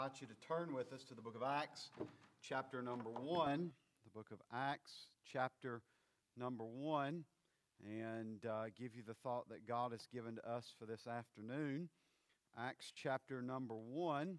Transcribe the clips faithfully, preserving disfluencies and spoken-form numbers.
I invite you to turn with us to the book of Acts, chapter number one. The book of Acts, chapter number one, and uh, give you the thought that God has given to us for this afternoon. Acts, chapter number one,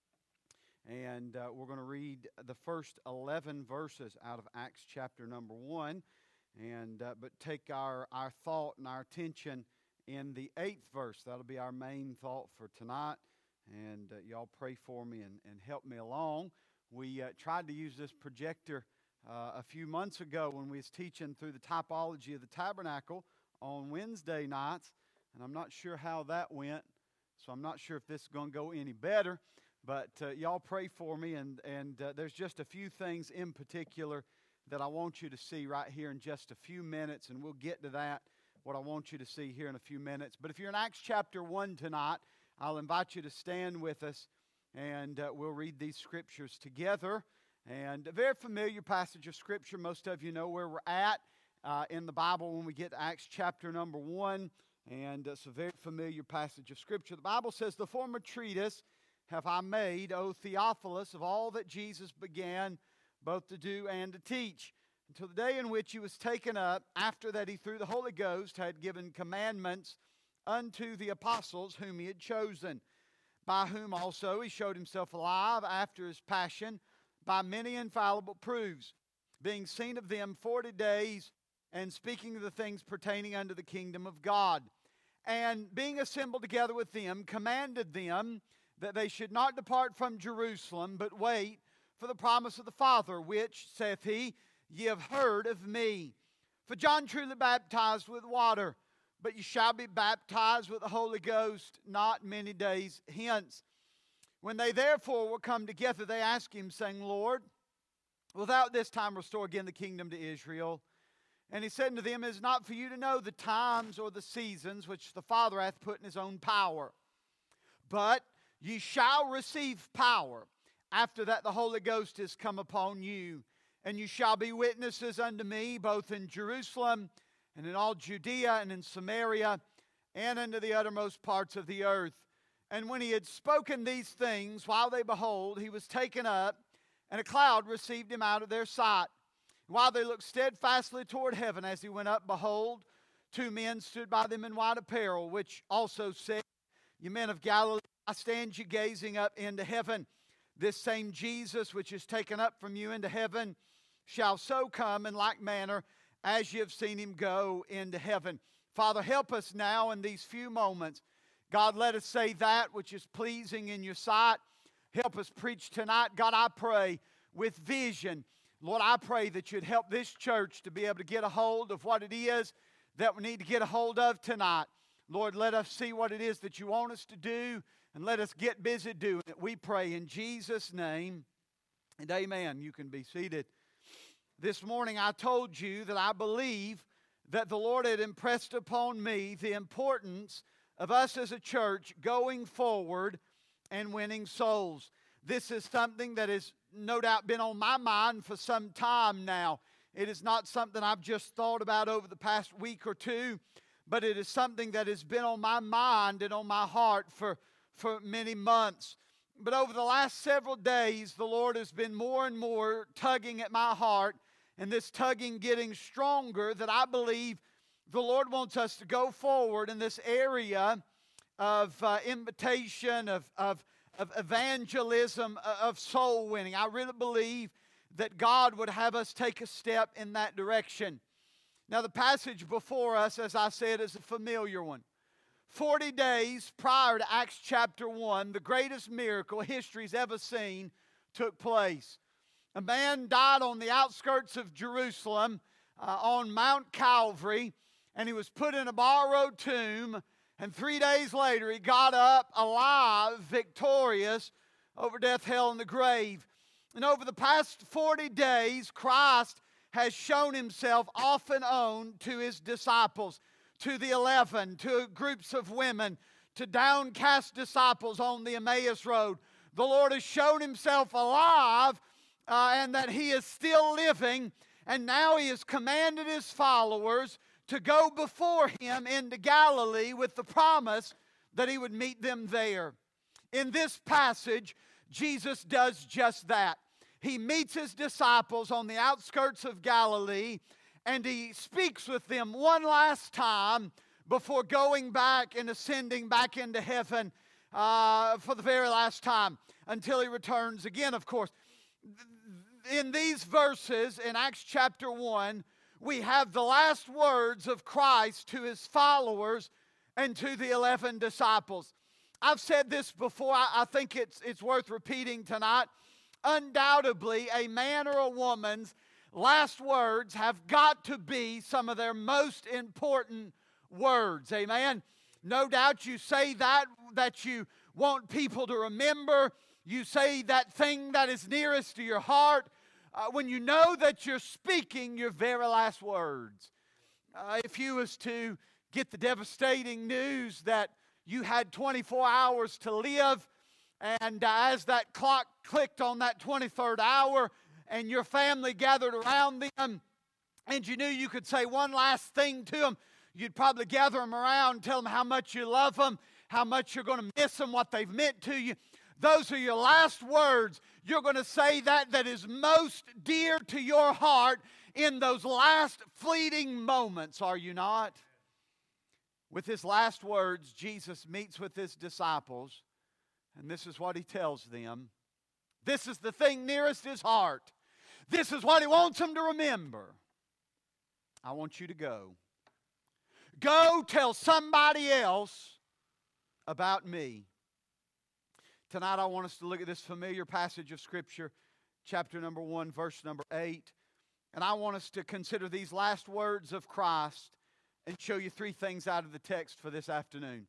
and uh, we're going to read the first eleven verses out of Acts, chapter number one, and uh, but take our, our thought and our attention in the eighth verse. That'll be our main thought for tonight. And uh, y'all pray for me and, and help me along. We uh, tried to use this projector uh, a few months ago when we was teaching through the typology of the tabernacle on Wednesday nights, and I'm not sure how that went, so I'm not sure if this is going to go any better, but uh, y'all pray for me, and, and uh, there's just a few things in particular that I want you to see right here in just a few minutes, and we'll get to that, what I want you to see here in a few minutes. But if you're in Acts chapter one tonight, I'll invite you to stand with us, and uh, we'll read these scriptures together. And a very familiar passage of Scripture. Most of you know where we're at uh, in the Bible when we get to Acts chapter number one. And it's a very familiar passage of Scripture. The Bible says, "The former treatise have I made, O Theophilus, of all that Jesus began both to do and to teach, until the day in which he was taken up, after that he through the Holy Ghost had given commandments unto the apostles whom he had chosen, by whom also he showed himself alive after his passion by many infallible proofs, being seen of them forty days, and speaking of the things pertaining unto the kingdom of God. And being assembled together with them, commanded them that they should not depart from Jerusalem, but wait for the promise of the Father, which, saith he, ye have heard of me. For John truly baptized with water, but you shall be baptized with the Holy Ghost not many days hence. When they therefore were come together, they asked him, saying, Lord, wilt thou this time restore again the kingdom to Israel? And he said unto them, It is not for you to know the times or the seasons which the Father hath put in his own power. But ye shall receive power after that the Holy Ghost is come upon you. And you shall be witnesses unto me, both in Jerusalem, and in all Judea, and in Samaria, and unto the uttermost parts of the earth. And when he had spoken these things, while they behold, he was taken up, and a cloud received him out of their sight. While they looked steadfastly toward heaven as he went up, behold, two men stood by them in white apparel, which also said, Ye men of Galilee, why stand ye gazing up into heaven? This same Jesus, which is taken up from you into heaven, shall so come in like manner as you have seen him go into heaven." Father, help us now in these few moments. God, let us say that which is pleasing in your sight. Help us preach tonight. God, I pray with vision. Lord, I pray that you'd help this church to be able to get a hold of what it is that we need to get a hold of tonight. Lord, let us see what it is that you want us to do, and let us get busy doing it. We pray in Jesus' name, and amen. You can be seated. This morning I told you that I believe that the Lord had impressed upon me the importance of us as a church going forward and winning souls. This is something that has no doubt been on my mind for some time now. It is not something I've just thought about over the past week or two, but it is something that has been on my mind and on my heart for, for many months. But over the last several days, the Lord has been more and more tugging at my heart, and this tugging getting stronger, that I believe the Lord wants us to go forward in this area of uh, invitation, of, of, of evangelism, of soul winning. I really believe that God would have us take a step in that direction. Now, the passage before us, as I said, is a familiar one. Forty days prior to Acts chapter one, the greatest miracle history's ever seen took place. A man died on the outskirts of Jerusalem uh, on Mount Calvary, and he was put in a borrowed tomb, and three days later he got up alive, victorious over death, hell, and the grave. And over the past forty days, Christ has shown himself off and on to his disciples, to the eleven, to groups of women, to downcast disciples on the Emmaus Road. The Lord has shown himself alive, uh, and that he is still living, and now he has commanded his followers to go before him into Galilee with the promise that he would meet them there. In this passage, Jesus does just that. He meets his disciples on the outskirts of Galilee, and he speaks with them one last time before going back and ascending back into heaven uh, for the very last time until he returns again, of course. In these verses, in Acts chapter one, we have the last words of Christ to his followers and to the eleven disciples. I've said this before. I, I think it's, it's worth repeating tonight. Undoubtedly, a man or a woman's last words have got to be some of their most important words. Amen? No doubt you say that that you want people to remember. You say that thing that is nearest to your heart uh, when you know that you're speaking your very last words. Uh, if you was to get the devastating news that you had twenty-four hours to live, and uh, as that clock clicked on that twenty-third hour and your family gathered around them and you knew you could say one last thing to them, you'd probably gather them around and tell them how much you love them, how much you're going to miss them, what they've meant to you. Those are your last words. You're going to say that that is most dear to your heart in those last fleeting moments, are you not? With his last words, Jesus meets with his disciples, and this is what he tells them. This is the thing nearest his heart. This is what he wants them to remember. I want you to go. Go tell somebody else about me. Tonight I want us to look at this familiar passage of Scripture, chapter number one, verse number eight. And I want us to consider these last words of Christ and show you three things out of the text for this afternoon.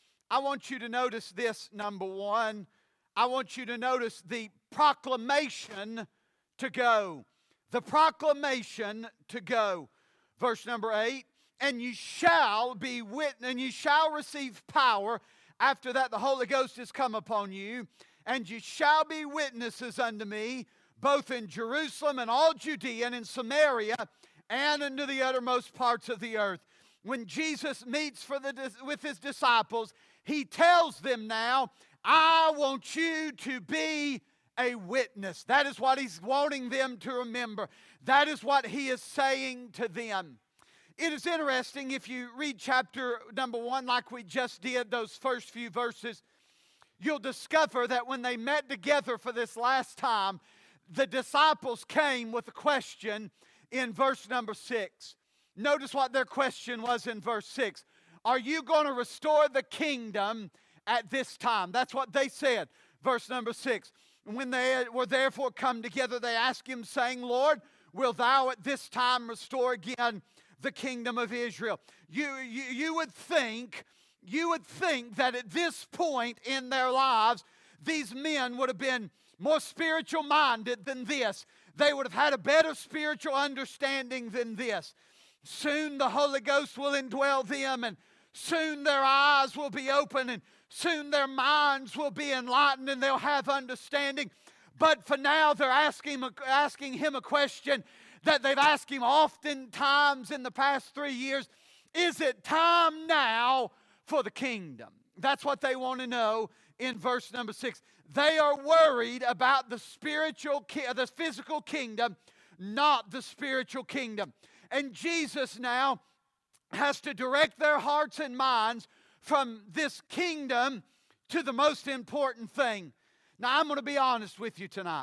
I want you to notice this, number one. I want you to notice the proclamation to go. The proclamation to go. Verse number eight. And you shall be witness, and you shall receive power. After that, the Holy Ghost has come upon you, and you shall be witnesses unto me, both in Jerusalem and all Judea and in Samaria, and unto the uttermost parts of the earth. When Jesus meets for the, with his disciples, he tells them now, I want you to be a witness. That is what he's wanting them to remember. That is what he is saying to them. It is interesting if you read chapter number one like we just did, those first few verses, you'll discover that when they met together for this last time, the disciples came with a question in verse number six. Notice what their question was in verse six. Are you going to restore the kingdom at this time? That's what they said. Verse number six. When they were therefore come together, they asked him, saying, Lord, will thou at this time restore again the kingdom of Israel? You, you, you would think, you would think that at this point in their lives, these men would have been more spiritual minded than this. They would have had a better spiritual understanding than this. Soon the Holy Ghost will indwell them, and soon their eyes will be open, and soon their minds will be enlightened, and they'll have understanding. But for now, they're asking, asking him a question that they've asked him oftentimes in the past three years. Is it time now for the kingdom? That's what they want to know in verse number six. They are worried about the spiritual, the physical kingdom, not the spiritual kingdom. And Jesus now has to direct their hearts and minds from this kingdom to the most important thing. Now, I'm going to be honest with you tonight.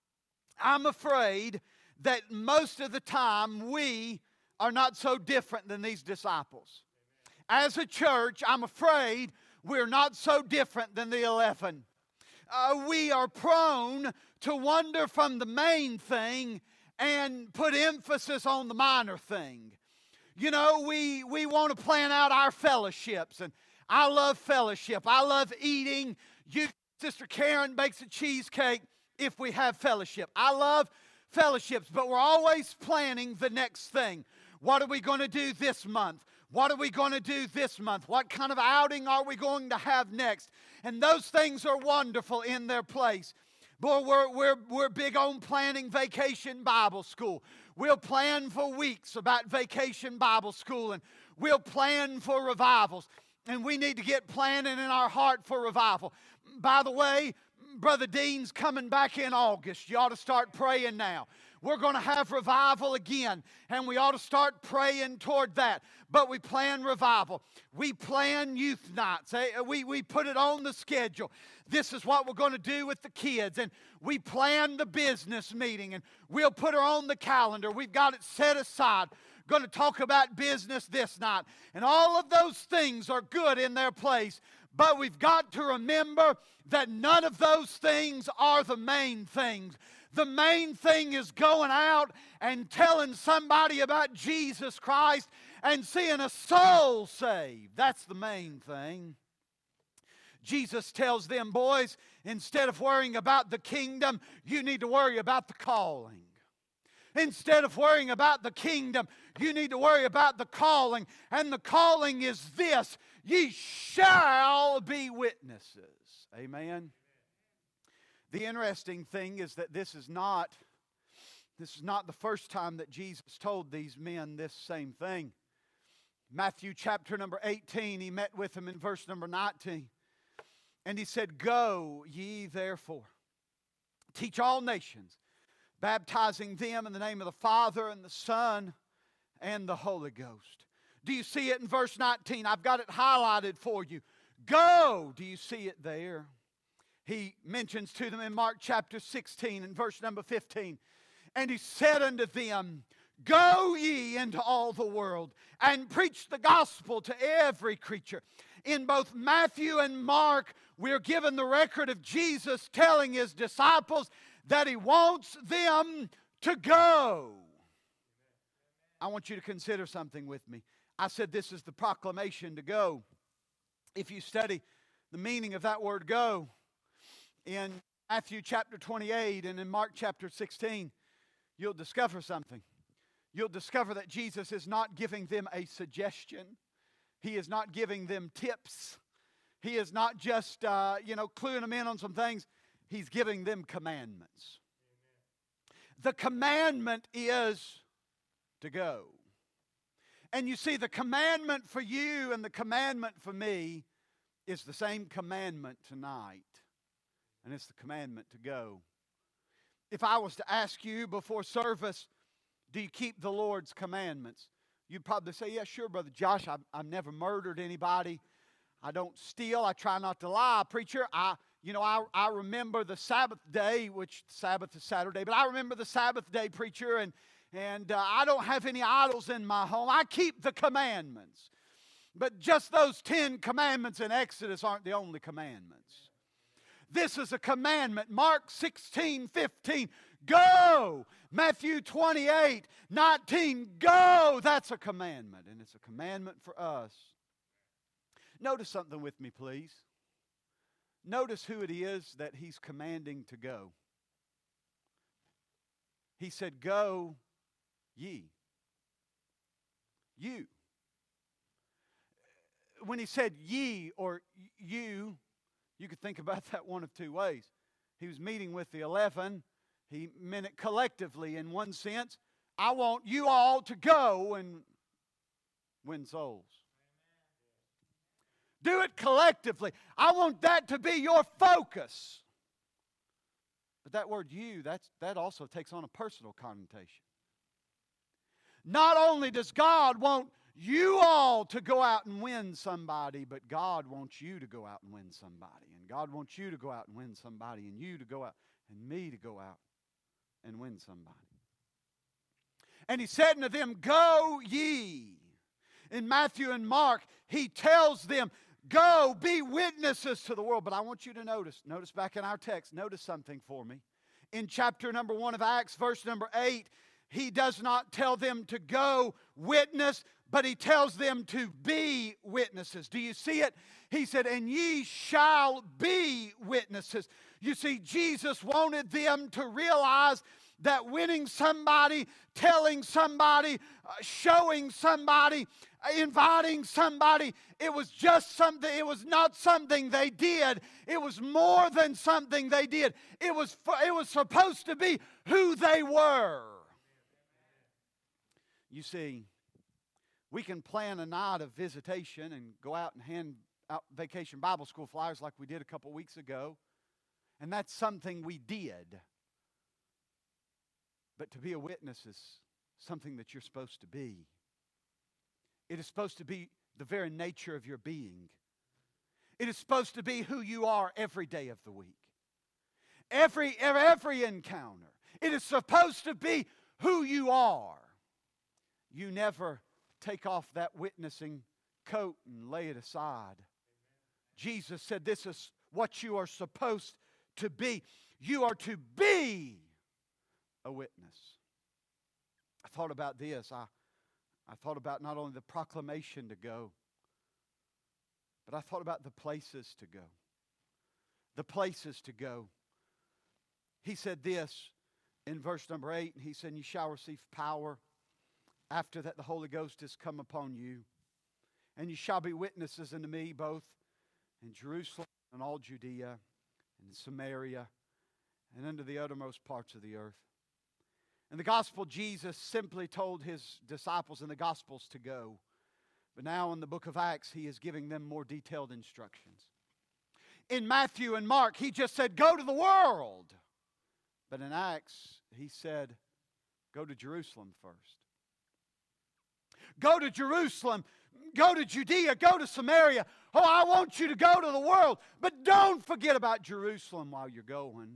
I'm afraid that most of the time we are not so different than these disciples. As a church, I'm afraid we're not so different than the eleven. Uh, we are prone to wander from the main thing and put emphasis on the minor thing. You know, we, we want to plan out our fellowships, and I love fellowship. I love eating. You, Sister Karen bakes a cheesecake if we have fellowship. I love fellowships, but we're always planning the next thing. What are we going to do this month? What are we going to do this month? What kind of outing are we going to have next? And those things are wonderful in their place. Boy, we're, we're, we're big on planning Vacation Bible School. We'll plan for weeks about Vacation Bible School, and we'll plan for revivals. And we need to get planning in our heart for revival. By the way, Brother Dean's coming back in August. You ought to start praying now. We're going to have revival again, and we ought to start praying toward that. But we plan revival. We plan youth nights. We, we put it on the schedule. This is what we're going to do with the kids. And we plan the business meeting, and we'll put her on the calendar. We've got it set aside. Going to talk about business this night. And all of those things are good in their place. But we've got to remember that none of those things are the main things. The main thing is going out and telling somebody about Jesus Christ and seeing a soul saved. That's the main thing. Jesus tells them, boys, instead of worrying about the kingdom, you need to worry about the calling. Instead of worrying about the kingdom, you need to worry about the calling. And the calling is this: ye shall be witnesses. Amen. The interesting thing is that this is not this is not the first time that Jesus told these men this same thing. Matthew chapter number eighteen, he met with them in verse number nineteen. And he said, go ye therefore, teach all nations, baptizing them in the name of the Father and the Son and the Holy Ghost. Do you see it in verse nineteen? I've got it highlighted for you. Go! Do you see it there? He mentions to them in Mark chapter sixteen and verse number fifteen. And he said unto them, go ye into all the world and preach the gospel to every creature. In both Matthew and Mark, we're given the record of Jesus telling his disciples that he wants them to go. I want you to consider something with me. I said this is the proclamation to go. If you study the meaning of that word go in Matthew chapter twenty-eight and in Mark chapter sixteen, you'll discover something. You'll discover that Jesus is not giving them a suggestion. He is not giving them tips. He is not just, uh, you know, cluing them in on some things. He's giving them commandments. The commandment is to go. And you see, the commandment for you and the commandment for me is the same commandment tonight. And it's the commandment to go. If I was to ask you before service, do you keep the Lord's commandments? You'd probably say, yeah, sure, Brother Josh. I've, I've never murdered anybody. I don't steal. I try not to lie. Preacher, I, you know, I, I remember the Sabbath day, which Sabbath is Saturday, but I remember the Sabbath day, preacher, and, and uh, I don't have any idols in my home. I keep the commandments. But just those ten commandments in Exodus aren't the only commandments. This is a commandment. Mark sixteen, fifteen, go. Matthew twenty-eight, nineteen, go. That's a commandment, and it's a commandment for us. Notice something with me, please. Notice who it is that he's commanding to go. He said, go ye. You. When he said ye or you, you could think about that one of two ways. He was meeting with the eleven. He meant it collectively in one sense. I want you all to go and win souls. Do it collectively. I want that to be your focus. But that word you, that's, that also takes on a personal connotation. Not only does God want you all to go out and win somebody, but God wants you to go out and win somebody. And God wants you to go out and win somebody, and you to go out, and me to go out and win somebody. And he said unto them, go ye. In Matthew and Mark, he tells them, go, be witnesses to the world. But I want you to notice, notice back in our text, notice something for me. In chapter number one of Acts, verse number eight, he does not tell them to go witness, but he tells them to be witnesses. Do you see it? He said, and ye shall be witnesses. You see, Jesus wanted them to realize that winning somebody, telling somebody, uh, showing somebody, uh, inviting somebody, it was just something, it was not something they did. It was more than something they did. It was, it was supposed to be who they were. You see, we can plan a night of visitation and go out and hand out vacation Bible school flyers like we did a couple weeks ago. And that's something we did. But to be a witness is something that you're supposed to be. It is supposed to be the very nature of your being. It is supposed to be who you are every day of the week. Every, every, every encounter. It is supposed to be who you are. You never take off that witnessing coat and lay it aside. Jesus said this is what you are supposed to be. You are to be a witness. I thought about this. I, I thought about not only the proclamation to go, but I thought about the places to go. The places to go. He said this in verse number eight. He said, "You shall receive power. After that the Holy Ghost is come upon you. And you shall be witnesses unto me both in Jerusalem and all Judea and Samaria and unto the uttermost parts of the earth." In the gospel, Jesus simply told his disciples in the gospels to go. But now in the book of Acts, he is giving them more detailed instructions. In Matthew and Mark, he just said, go to the world. But in Acts, he said, go to Jerusalem first. Go to Jerusalem. Go to Judea. Go to Samaria. Oh, I want you to go to the world. But don't forget about Jerusalem while you're going.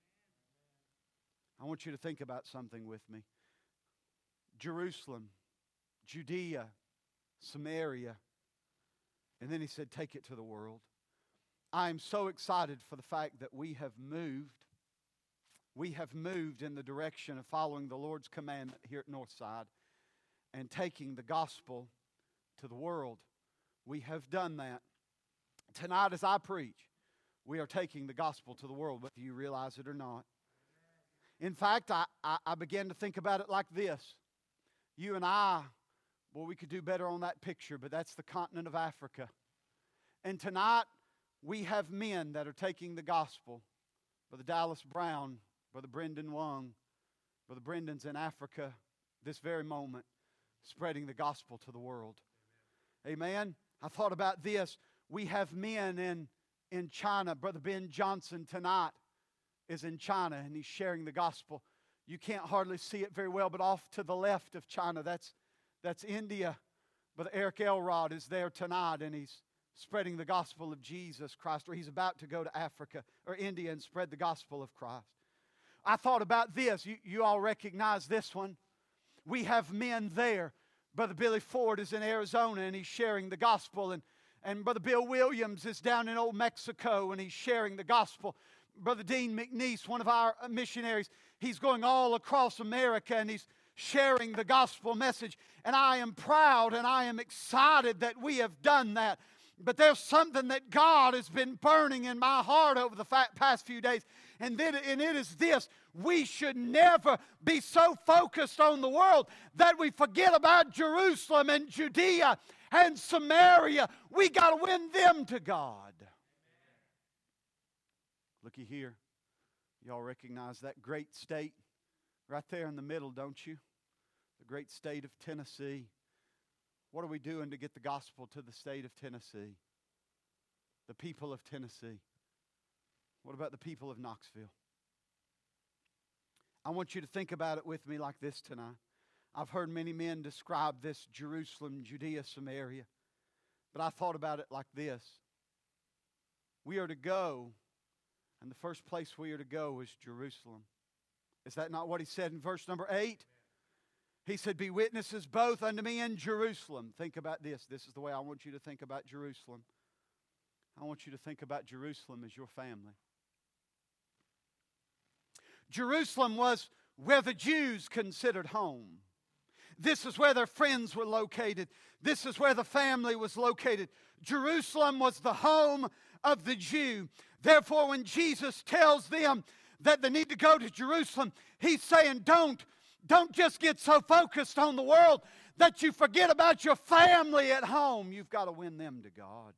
I want you to think about something with me. Jerusalem, Judea, Samaria. And then he said, take it to the world. I am so excited for the fact that we have moved. We have moved in the direction of following the Lord's commandment here at Northside and taking the gospel to the world. We have done that. Tonight as I preach, we are taking the gospel to the world, whether you realize it or not. In fact, I, I, I began to think about it like this. You and I, well, we could do better on that picture, but that's the continent of Africa. And tonight, we have men that are taking the gospel. Brother Dallas Brown, Brother Brendan Wong, Brother Brendan's in Africa this very moment, spreading the gospel to the world. Amen. Amen. I thought about this. We have men in, in China. Brother Ben Johnson tonight is in China, and he's sharing the gospel. You can't hardly see it very well, but off to the left of China, that's, that's India. Brother Eric Elrod is there tonight, and he's spreading the gospel of Jesus Christ, or he's about to go to Africa or India and spread the gospel of Christ. I thought about this. You, you all recognize this one. We have men there. Brother Billy Ford is in Arizona, and he's sharing the gospel, and, and Brother Bill Williams is down in old Mexico, and he's sharing the gospel. Brother Dean McNeese, one of our missionaries, he's going all across America and he's sharing the gospel message. And I am proud and I am excited that we have done that. But there's something that God has been burning in my heart over the past few days. And, then, and it is this. We should never be so focused on the world that we forget about Jerusalem and Judea and Samaria. We got to win them to God. Looky here. Y'all recognize that great state right there in the middle, don't you? The great state of Tennessee. What are we doing to get the gospel to the state of Tennessee? The people of Tennessee. What about the people of Knoxville? I want you to think about it with me like this tonight. I've heard many men describe this Jerusalem, Judea, Samaria. But I thought about it like this. We are to go, and the first place we are to go is Jerusalem. Is that not what he said in verse number eight? He said, be witnesses both unto me in Jerusalem. Think about this. This is the way I want you to think about Jerusalem. I want you to think about Jerusalem as your family. Jerusalem was where the Jews considered home. This is where their friends were located. This is where the family was located. Jerusalem was the home of the Jew. Therefore, when Jesus tells them that they need to go to Jerusalem, he's saying, don't, don't just get so focused on the world that you forget about your family at home. You've got to win them to God.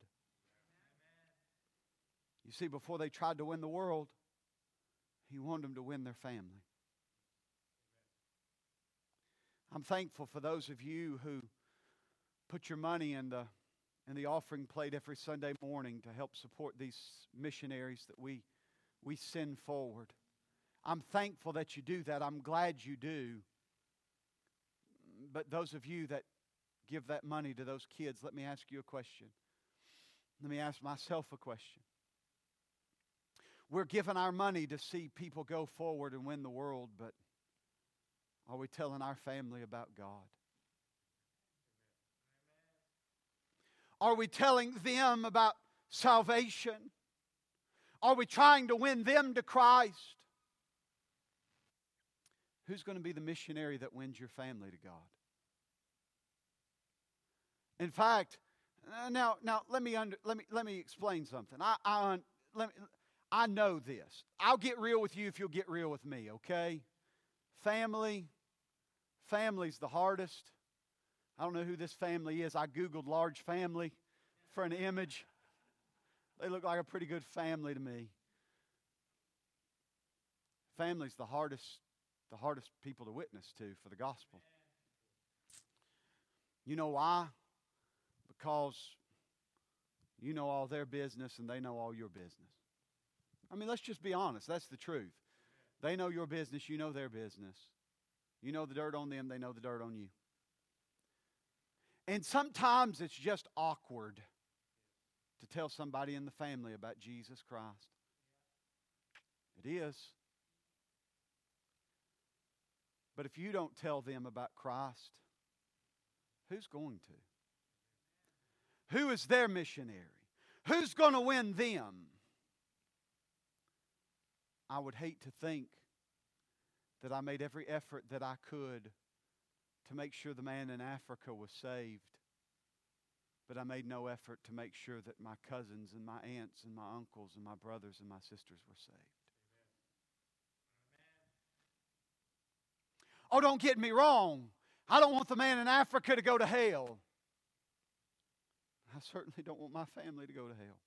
You see, before they tried to win the world, he wanted them to win their family. I'm thankful for those of you who put your money in the in the offering plate every Sunday morning to help support these missionaries that we we send forward. I'm thankful that you do that. I'm glad you do. But those of you that give that money to those kids, let me ask you a question. Let me ask myself a question. We're giving our money to see people go forward and win the world, but are we telling our family about God? Are we telling them about salvation? Are we trying to win them to Christ? Who's going to be the missionary that wins your family to God? In fact, uh, now, now let me under, let me let me explain something. I I let me, I know this. I'll get real with you if you'll get real with me, okay? Family, family's the hardest. I don't know who this family is. I Googled large family for an image. They look like a pretty good family to me. Family's the hardest, the hardest people to witness to for the gospel. You know why? Because you know all their business and they know all your business. I mean, let's just be honest. That's the truth. They know your business. You know their business. You know the dirt on them. They know the dirt on you. And sometimes it's just awkward to tell somebody in the family about Jesus Christ. It is. But if you don't tell them about Christ, who's going to? Who is their missionary? Who's going to win them? I would hate to think that I made every effort that I could to make sure the man in Africa was saved, but I made no effort to make sure that my cousins and my aunts and my uncles and my brothers and my sisters were saved. Oh, don't get me wrong. I don't want the man in Africa to go to hell. I certainly don't want my family to go to hell.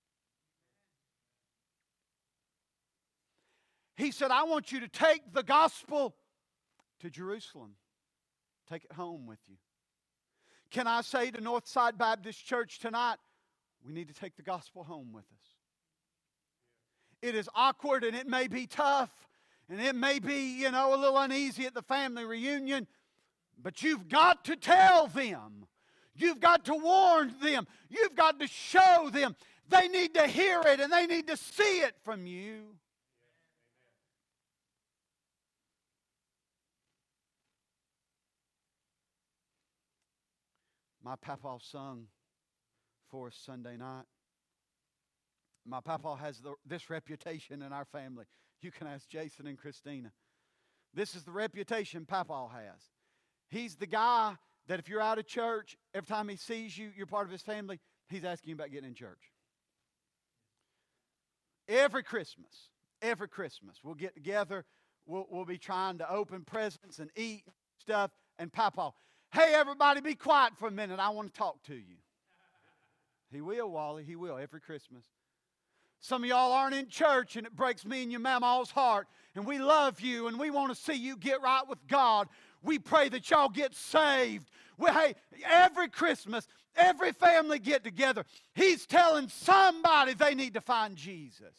He said, I want you to take the gospel to Jerusalem. Take it home with you. Can I say to Northside Baptist Church tonight, we need to take the gospel home with us. It is awkward and it may be tough and it may be, you know, a little uneasy at the family reunion, but you've got to tell them. You've got to warn them. You've got to show them. They need to hear it and they need to see it from you. My papa sung for us Sunday night. My papa has the, this reputation in our family. You can ask Jason and Christina. This is the reputation papa has. He's the guy that if you're out of church, every time he sees you, you're part of his family, he's asking you about getting in church. Every Christmas, every Christmas, we'll get together, we'll, we'll be trying to open presents and eat stuff, and papa, hey, everybody, be quiet for a minute. I want to talk to you. He will, Wally. He will every Christmas. Some of y'all aren't in church, and it breaks me and your mama's heart. And we love you, and we want to see you get right with God. We pray that y'all get saved. We, hey, every Christmas, every family get together. He's telling somebody they need to find Jesus.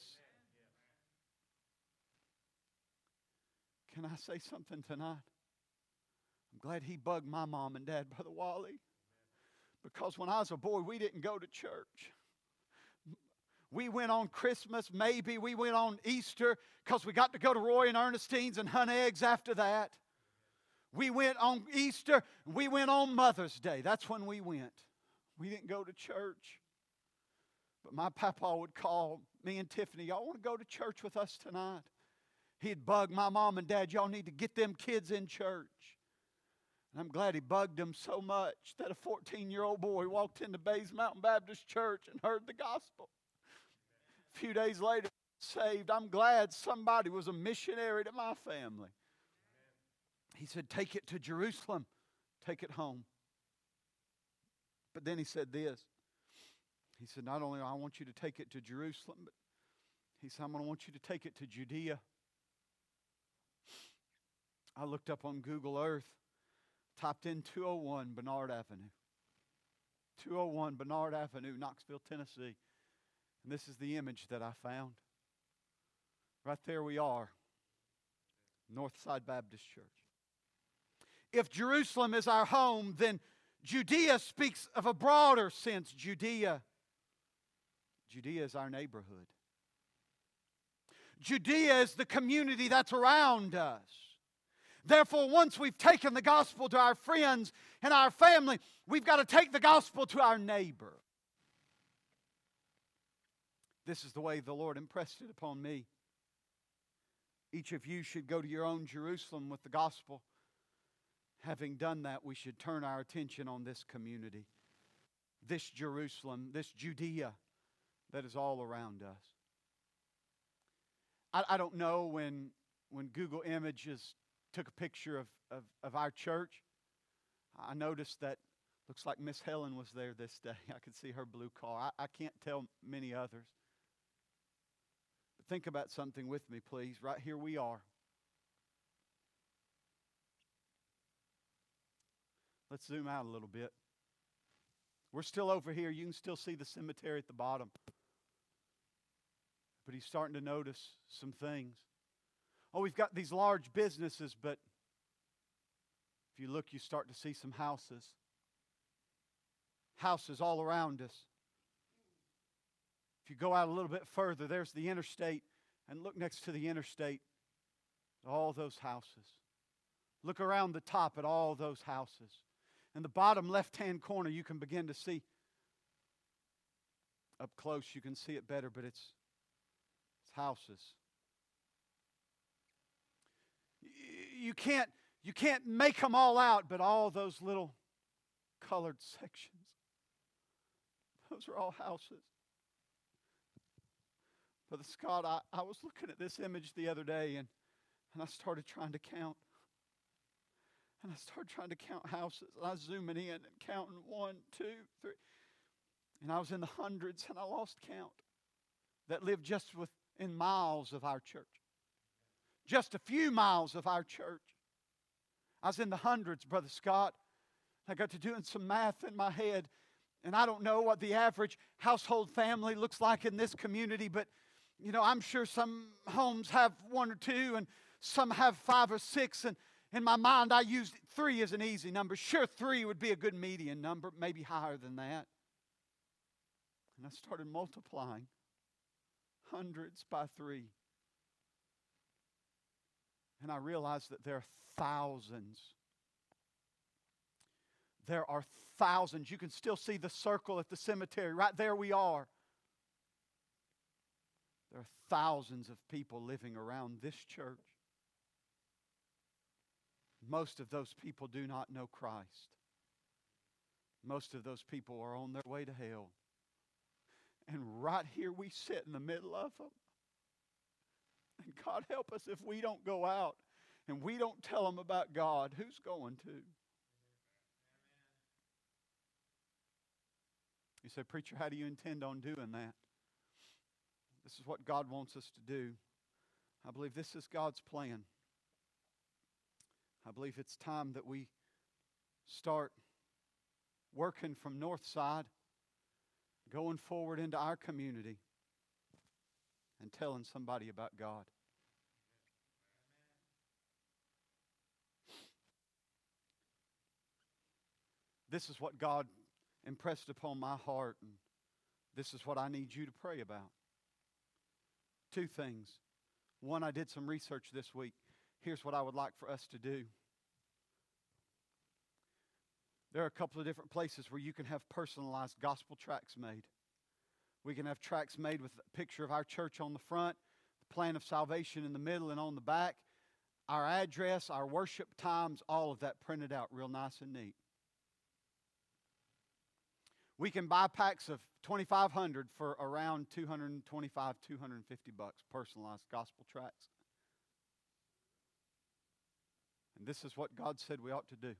Can I say something tonight? I'm glad he bugged my mom and dad, Brother Wally. Because when I was a boy, we didn't go to church. We went on Christmas, maybe. We went on Easter because we got to go to Roy and Ernestine's and hunt eggs after that. We went on Easter. We went on Mother's Day. That's when we went. We didn't go to church. But my papa would call me and Tiffany, y'all want to go to church with us tonight? He'd bug my mom and dad, y'all need to get them kids in church. And I'm glad he bugged them so much that a fourteen-year-old boy walked into Bays Mountain Baptist Church and heard the gospel. A few days later, saved. I'm glad somebody was a missionary to my family. He said, take it to Jerusalem. Take it home. But then he said this. He said, not only do I want you to take it to Jerusalem, but he said, I'm going to want you to take it to Judea. I looked up on Google Earth, typed in two oh one Bernard Avenue. two oh one Bernard Avenue, Knoxville, Tennessee. And this is the image that I found. Right there we are. Northside Baptist Church. If Jerusalem is our home, then Judea speaks of a broader sense. Judea, Judea is our neighborhood. Judea is the community that's around us. Therefore, once we've taken the gospel to our friends and our family, we've got to take the gospel to our neighbor. This is the way the Lord impressed it upon me. Each of you should go to your own Jerusalem with the gospel. Having done that, we should turn our attention on this community, this Jerusalem, this Judea that is all around us. I, I don't know when, when Google Images took a picture of, of, of our church. I noticed that looks like Miss Helen was there this day. I could see her blue car. I, I can't tell many others. But think about something with me, please. Right here we are. Let's zoom out a little bit. We're still over here. You can still see the cemetery at the bottom. But he's starting to notice some things. Oh, we've got these large businesses, but if you look, you start to see some houses. Houses all around us. If you go out a little bit further, there's the interstate, and look next to the interstate, all those houses. Look around the top at all those houses. In the bottom left-hand corner, you can begin to see. Up close, you can see it better, but it's, it's houses. You can't, you can't make them all out, but all those little colored sections, those are all houses. Brother Scott, I, I was looking at this image the other day, and, and I started trying to count. And I started trying to count houses. And I was zooming in and counting one, two, three. And I was in the hundreds, and I lost count. That lived just within miles of our church. Just a few miles of our church. I was in the hundreds, Brother Scott. I got to doing some math in my head. And I don't know what the average household family looks like in this community, but, you know, I'm sure some homes have one or two, and some have five or six, and in my mind, I used three as an easy number. Sure, three would be a good median number, maybe higher than that. And I started multiplying hundreds by three. And I realized that there are thousands. There are thousands. You can still see the circle at the cemetery. Right there we are. There are thousands of people living around this church. Most of those people do not know Christ. Most of those people are on their way to hell. And right here we sit in the middle of them. And God help us if we don't go out and we don't tell them about God. Who's going to? You say, preacher, how do you intend on doing that? This is what God wants us to do. I believe this is God's plan. I believe it's time that we start working from Northside, going forward into our community, and telling somebody about God. This is what God impressed upon my heart, and this is what I need you to pray about. Two things. One, I did some research this week. Here's what I would like for us to do. There are a couple of different places where you can have personalized gospel tracts made. We can have tracts made with a picture of our church on the front, the plan of salvation in the middle and on the back, our address, our worship times, all of that printed out real nice and neat. We can buy packs of twenty-five hundred for around two hundred twenty-five, two hundred fifty bucks, personalized gospel tracts. And this is what God said we ought to do.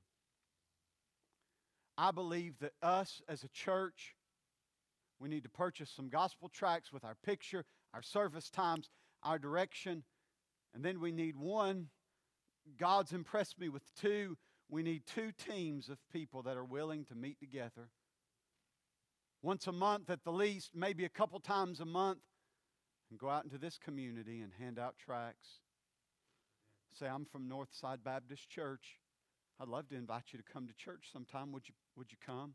I believe that us as a church, we need to purchase some gospel tracts with our picture, our service times, our direction. And then we need one. God's impressed me with two. We need two teams of people that are willing to meet together. Once a month at the least, maybe a couple times a month. and go out into this community and hand out tracts. Say, I'm from Northside Baptist Church. I'd love to invite you to come to church sometime. Would you, would you come?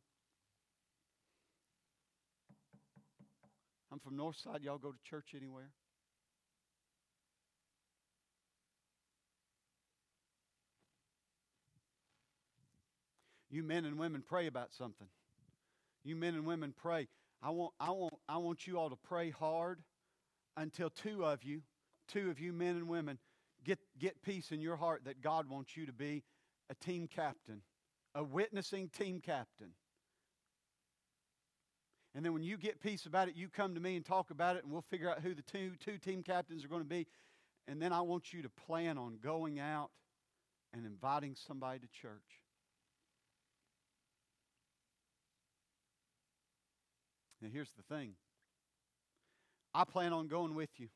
I'm from Northside. Y'all go to church anywhere? You men and women, pray about something. You men and women, pray. I want, I want, I want you all to pray hard until two of you, two of you men and women, get, get peace in your heart that God wants you to be a team captain, a witnessing team captain. And then when you get peace about it, you come to me and talk about it, and we'll figure out who the two, two team captains are going to be. And then I want you to plan on going out and inviting somebody to church. Now here's the thing. I plan on going with you.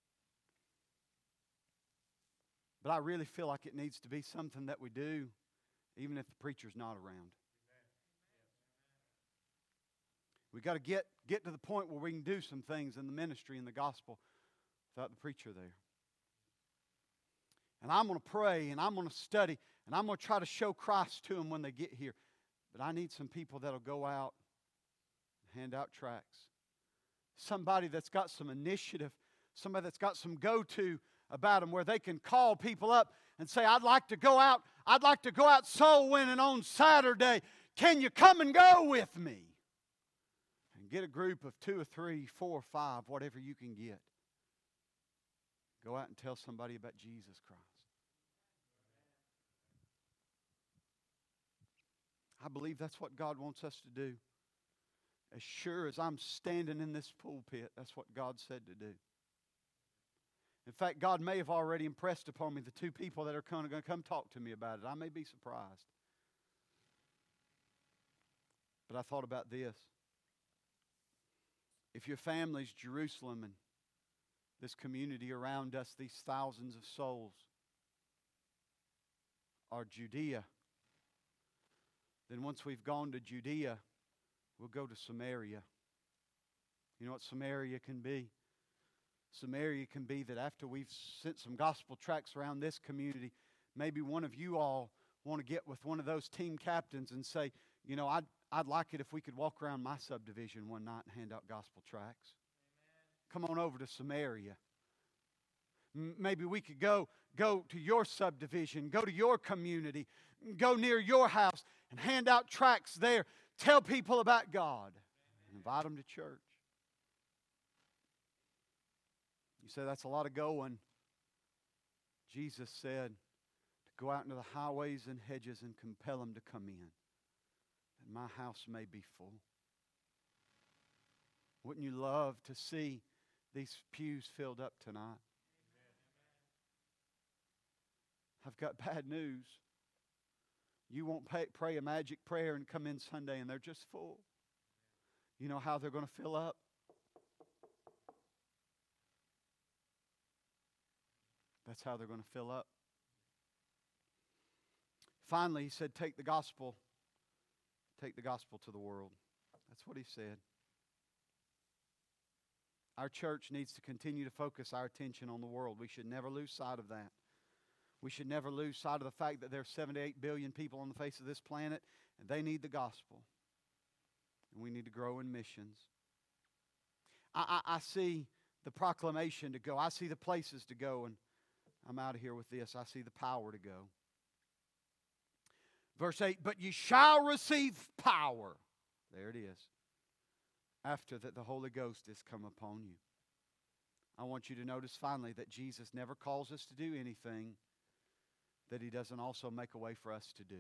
But I really feel like it needs to be something that we do even if the preacher's not around. We've got to get, get to the point where we can do some things in the ministry and the gospel without the preacher there. And I'm going to pray and I'm going to study and I'm going to try to show Christ to them when they get here. But I need some people that'll go out and hand out tracts. Somebody that's got some initiative. Somebody that's got some go-to about them where they can call people up and say, I'd like to go out. I'd like to go out soul winning on Saturday. Can you come and go with me? And get a group of two or three, four or five, whatever you can get. Go out and tell somebody about Jesus Christ. I believe that's what God wants us to do. As sure as I'm standing in this pulpit, that's what God said to do. In fact, God may have already impressed upon me the two people that are going to come talk to me about it. I may be surprised. But I thought about this. If your family's Jerusalem and this community around us, these thousands of souls, are Judea, then once we've gone to Judea, we'll go to Samaria. You know what Samaria can be? Samaria can be that after we've sent some gospel tracts around this community, maybe one of you all want to get with one of those team captains and say, you know, I'd, I'd like it if we could walk around my subdivision one night and hand out gospel tracts. Amen. Come on over to Samaria. M- maybe we could go, go to your subdivision, go to your community, go near your house and hand out tracts there. Tell people about God. Amen. Invite them to church. You say, that's a lot of going. Jesus said to go out into the highways and hedges and compel them to come in, that my house may be full. Wouldn't you love to see these pews filled up tonight? Amen. I've got bad news. You won't pay, pray a magic prayer and come in Sunday and they're just full. You know how they're going to fill up? That's how they're going to fill up. Finally, he said, take the gospel. Take the gospel to the world. That's what he said. Our church needs to continue to focus our attention on the world. We should never lose sight of that. We should never lose sight of the fact that there are seventy-eight billion people on the face of this planet, and they need the gospel. And we need to grow in missions. I, I, I see the proclamation to go. I see the places to go, and I'm out of here with this. I see the power to go. Verse eight, but ye shall receive power. There it is. After that the Holy Ghost is come upon you. I want you to notice finally that Jesus never calls us to do anything that he doesn't also make a way for us to do.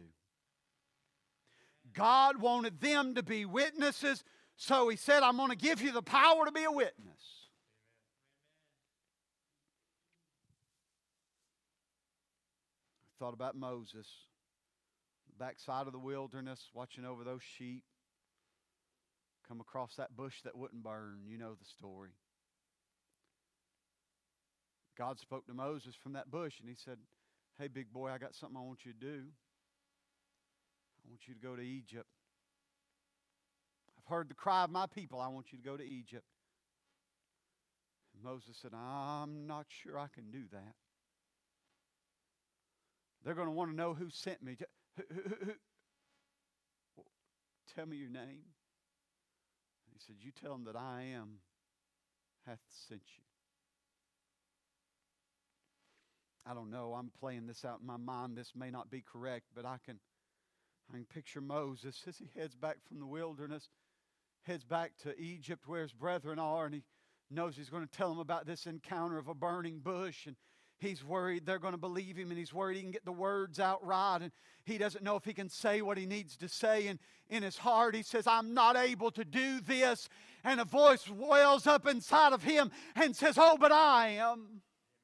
God wanted them to be witnesses, so he said, I'm going to give you the power to be a witness. Thought about Moses, backside of the wilderness, watching over those sheep, come across that bush that wouldn't burn. You know the story. God spoke to Moses from that bush, and he said, hey, big boy, I got something I want you to do. I want you to go to Egypt. I've heard the cry of my people. I want you to go to Egypt. Moses said, I'm not sure I can do that. They're going to want to know who sent me. Who, who, who, who? Well, tell me your name. He said, you tell them that I am hath sent you. I don't know. I'm playing this out in my mind. This may not be correct, but I can, I can picture Moses as he heads back from the wilderness, heads back to Egypt where his brethren are, and he knows he's going to tell them about this encounter of a burning bush, and he's worried they're going to believe him, and he's worried he can get the words out right, and he doesn't know if he can say what he needs to say, and in his heart he says, I'm not able to do this, and a voice wells up inside of him and says, oh, but I am.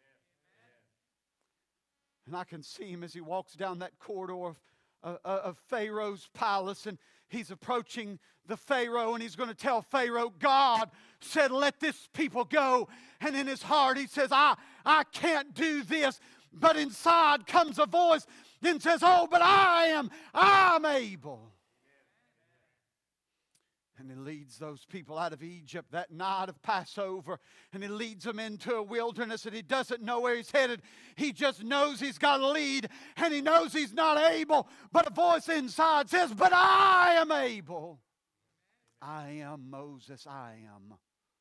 And I can see him as he walks down that corridor of, uh, of Pharaoh's palace, and he's approaching the Pharaoh, and he's going to tell Pharaoh, God said, let this people go. And in his heart he says, I, I can't do this. But inside comes a voice and says, oh, but I am, I'm able. And he leads those people out of Egypt that night of Passover. And he leads them into a wilderness, and he doesn't know where he's headed. He just knows he's got to lead, and he knows he's not able. But a voice inside says, but I am able. I am Moses. I am.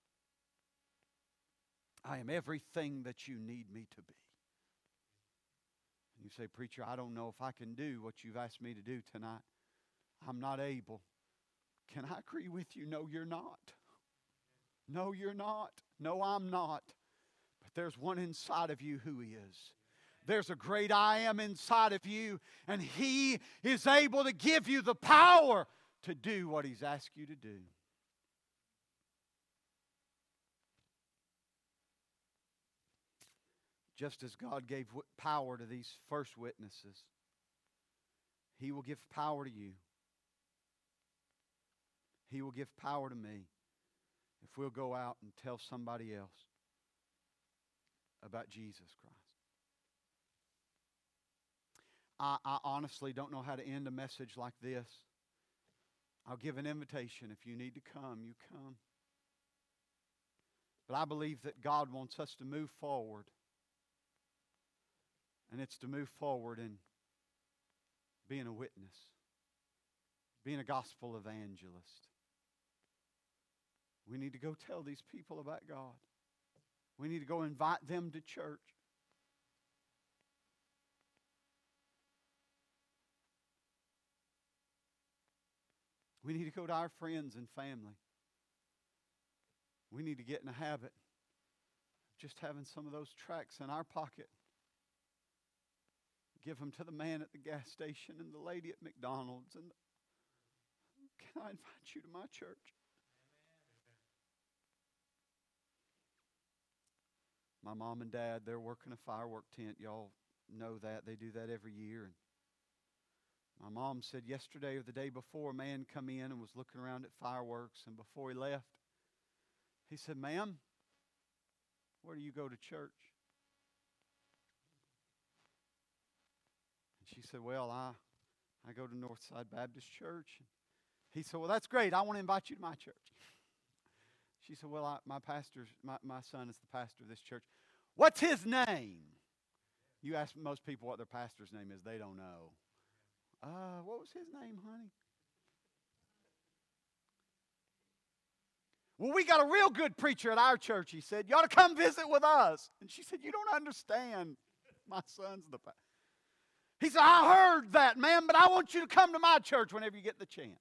I am everything that you need me to be. And you say, preacher, I don't know if I can do what you've asked me to do tonight. I'm not able. Can I agree with you? No, you're not. No, you're not. No, I'm not. But there's one inside of you who is. There's a great I am inside of you, and He is able to give you the power to do what He's asked you to do. Just as God gave power to these first witnesses, He will give power to you. He will give power to me if we'll go out and tell somebody else about Jesus Christ. I, I honestly don't know how to end a message like this. I'll give an invitation. If you need to come, you come. But I believe that God wants us to move forward. And it's to move forward in being a witness, being a gospel evangelist. We need to go tell these people about God. We need to go invite them to church. We need to go to our friends and family. We need to get in a habit of just having some of those tracts in our pocket. Give them to the man at the gas station and the lady at McDonald's. And the, can I invite you to my church? My mom and dad, they're working a firework tent. Y'all know that. They do that every year. And my mom said yesterday or the day before, a man come in and was looking around at fireworks. And before he left, he said, ma'am, where do you go to church? And she said, well, I, I go to Northside Baptist Church. He said, well, that's great. I want to invite you to my church. She said, well, I, my pastor's, my, my son is the pastor of this church. What's his name? You ask most people what their pastor's name is. They don't know. Uh, what was his name, honey? Well, we got a real good preacher at our church, he said. You ought to come visit with us. And she said, you don't understand. My son's the pastor. He said, I heard that, man, but I want you to come to my church whenever you get the chance.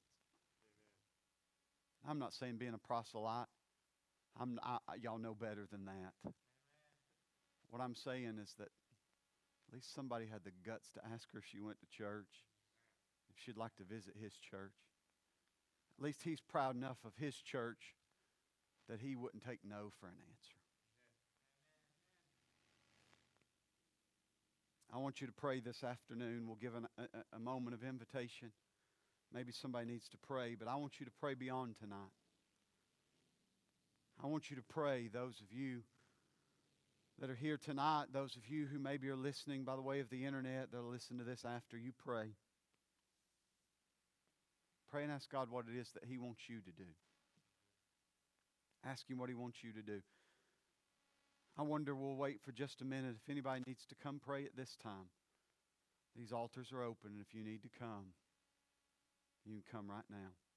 I'm not saying being a proselyte. I'm, I, y'all know better than that. What I'm saying is that at least somebody had the guts to ask her if she went to church, if she'd like to visit his church. At least he's proud enough of his church that he wouldn't take no for an answer. I want you to pray this afternoon. We'll give an, a, a moment of invitation. Maybe somebody needs to pray, but I want you to pray beyond tonight. I want you to pray, those of you that are here tonight, those of you who maybe are listening by the way of the internet, they'll listen to this after, you pray. Pray and ask God what it is that He wants you to do. Ask Him what He wants you to do. I wonder, we'll wait for just a minute. If anybody needs to come pray at this time, these altars are open, and if you need to come, you can come right now.